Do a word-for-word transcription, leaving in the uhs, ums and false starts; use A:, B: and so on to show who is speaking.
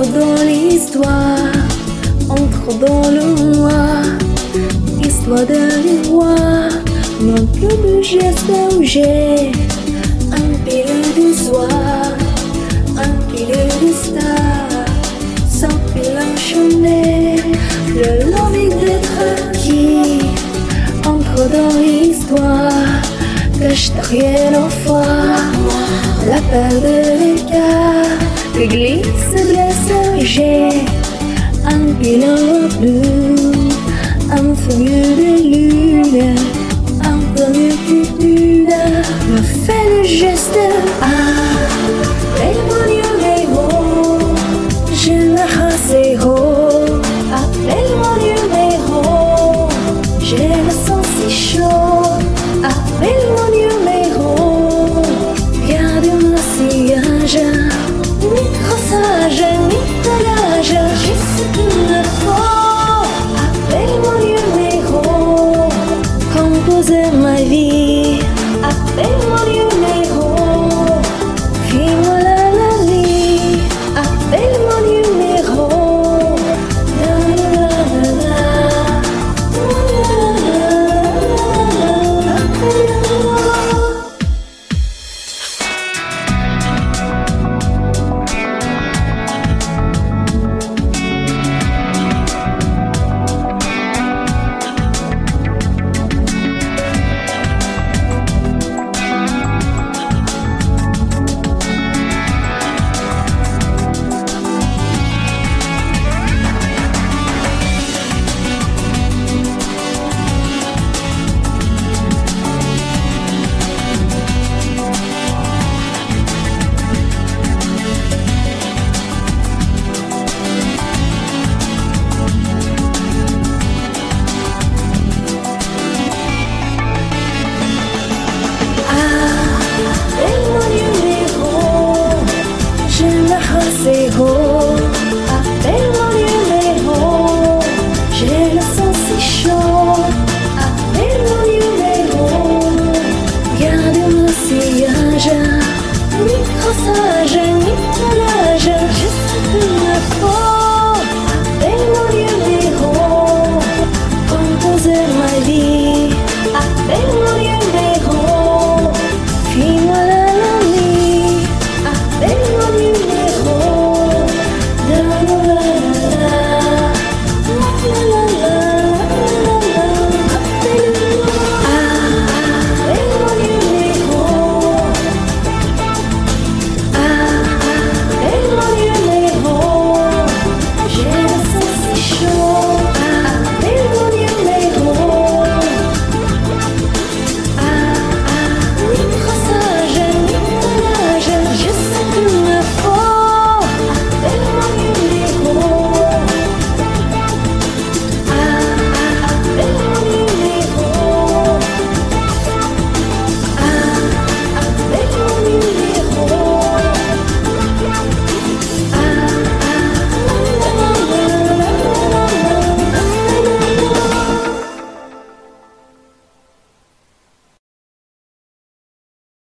A: Entre dans l'histoire, entre dans le moi, histoire d'un roi, non plus de geste où j'ai un pile de soir, un pile de star, sans pile enchaîné, le l'envie d'être qui entre dans l'histoire, cache derrière l'enfoir, l'appel de l'écart, que glisse, blesse, j'ai un bilan bleu, un feuille de lune, un peu multitude, me fait le geste. Ah, appelle-moi numéro, je me rasse haut, appelle-mon numéro, je me sens si chaud, appelle-mon numéro, garde-moi si âge. Ni crossage, ni tagage, j'ai ce qu'il me faut. Appelle mon numéro, composer ma vie.